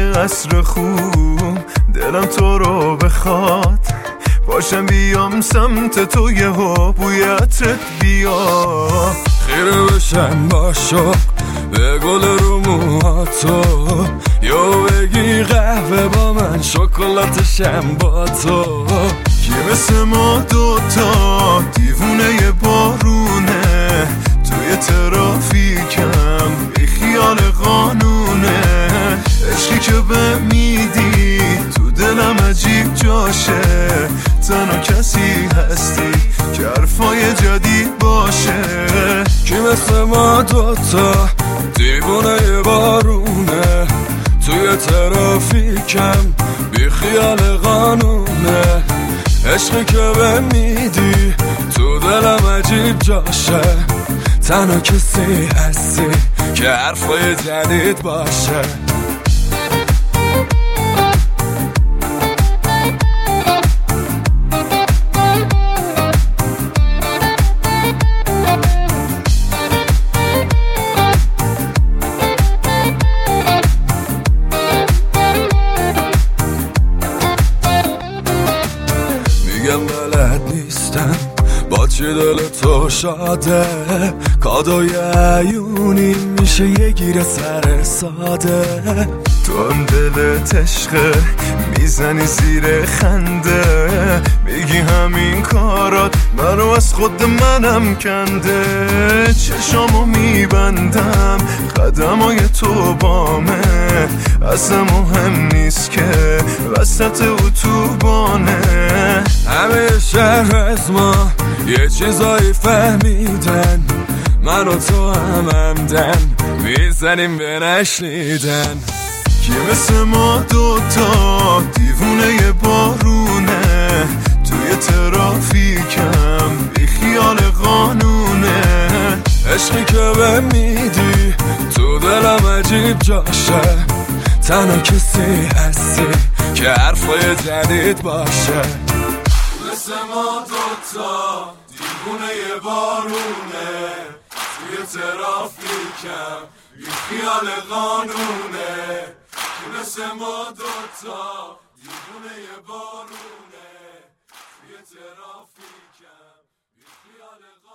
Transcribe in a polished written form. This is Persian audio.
قصر خوب دلم تو رو بخواد، باشم بیام سمت تو یهو بوی عطرت بیا، خیره بشم با شوق به گل رو موهاتو، یا بگی قهوه با من شکلاتشم با تو. کی مثل ما دوتا دیوونه بارونه، توی ترافیکم بی خیال قانونه، عشقی که به میدی تو دلم عجیب جاشه، تنها کسی هستی که حرفای جدید باشه. کی مثل ما دوتا دیوونه بارونه، توی ترافیکم بی خیال قانونه، عشقی که به میدی تو دلم عجیب جاشه، تنها کسی هستی که حرفای جدید باشه. میگم بلد نیستم با چی دل تو شاده، کادوی عیونی میشه یه گیر سر ساده، تو هم دلت عشقه میزنی زیر خنده، میگی همین کارات منو از خود منم کنده، چشامو میبندم قدمای تو بامه، اصلا مهم نیست که وسط اتوبانه، همه شهر از ما یه چیزایی فهمیدن، من و تو هم همدن میزنیم به نشنیدن. کی مثل ما دوتا دیوونه بارونه، توی ترافیکم بی خیال قانونه، عشقی که به میدی تو دلم عجیب جاشه، تنها کسی هستی که حرفای جدید باشه. مثل ما دوتا دیوونه بارونه، توی ترافیکم بی خیال قانونه، مثل ما دوتا دیوونه بارونه، توی ترافیکم بی خیال قانونه.